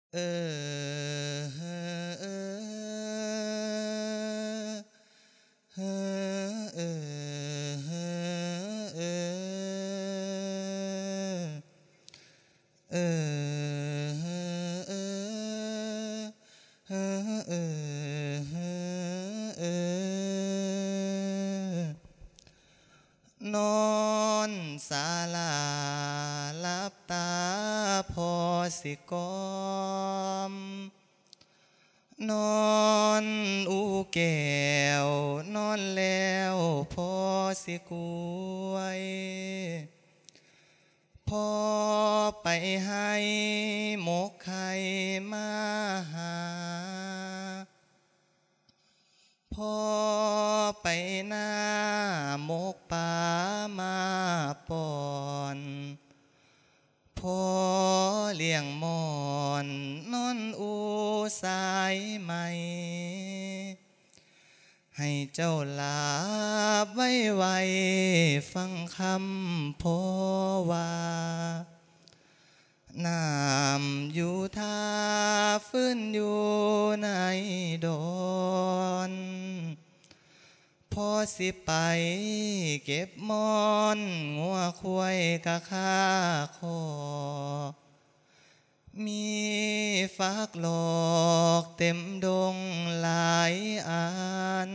เออเออเออเออเออเออนอนศาลาลับตาพอสิกอมนอนอูแก้วนอนแล้วพอสิกวยพอไปให้หมกไข่มาหาพอไปหน้าหมกป่ามาป่อนพอเลี้ยงมอนนอนอูสายไหมให้เจ้าลาบไว้ไวฟังคำพอว่าน้ำอยู่ท่าฟื้นอยู่ในดอนพอสิไปเก็บมอนงัวควายกะข้าคอมีฟักหลอกเต็มดงหลายอัน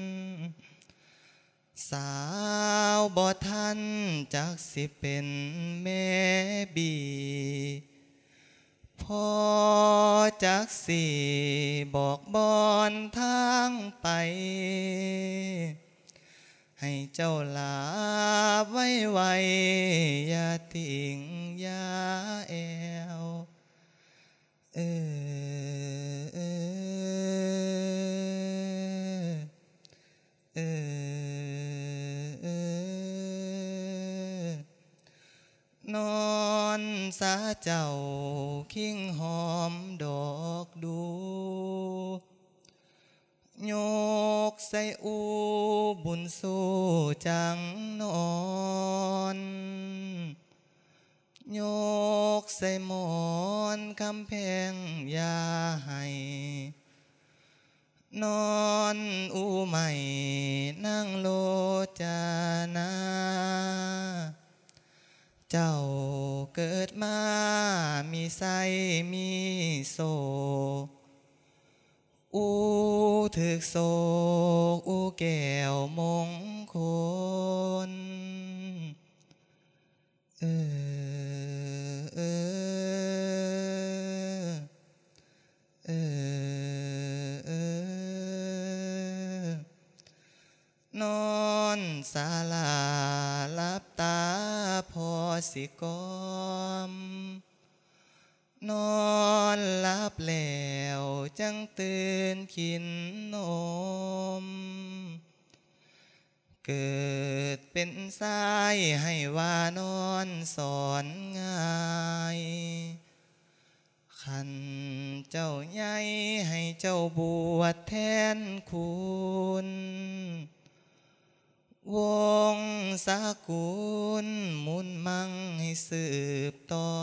สาวบ่ทันจักสิเป็นแม่บีพอจักสิบอกบอนทางไปให้เจ้าลาไว้ไวอย่าติ่งอย่าแอวเออเออเออเออนอนสาเจ้าคิงหอมดอกดูโยกใส่อูบุญสู้จังนอนโยกใส่หมอนคำแพงยาให้นอนอูใหม่นั่งโลจานาเจ้าเกิดมามีไส้มีโศกอูถึกโศกอูแก้วมงคลเออเออเออเออนอนศาลาลับตาพอสิกอมนอนหลับแล้วจังตื่นกินนมเกิดเป็นสายให้ว่านอนสอนง่ายขันเจ้าใหญ่ให้เจ้าบวชแทนคุณวงศกุลมุนมั่งให้สืบต่อ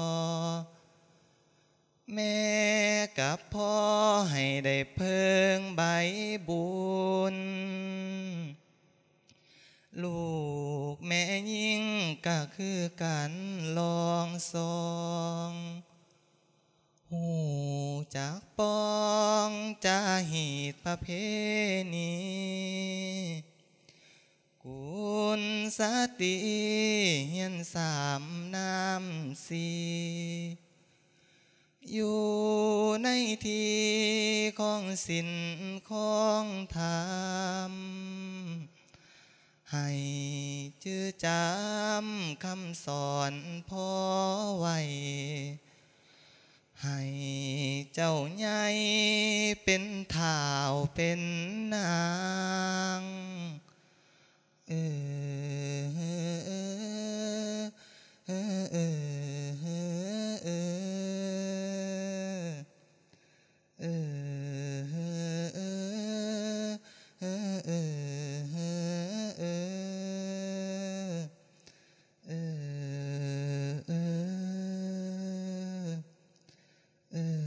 แม่กับพ่อให้ได้เพิ่งใบบุญลูกแม่ยิ่งก็คือกันลองสองหูจากปองจะหีดประเพณีกุลสติเฮียนสามน้ำสีอยู่ในที่ของศีลของธรรมให้จื้อจำคำสอนพ่อไว้ให้เจ้าใหญ่เป็นท่าวเป็นนางเออเออเออเออเออ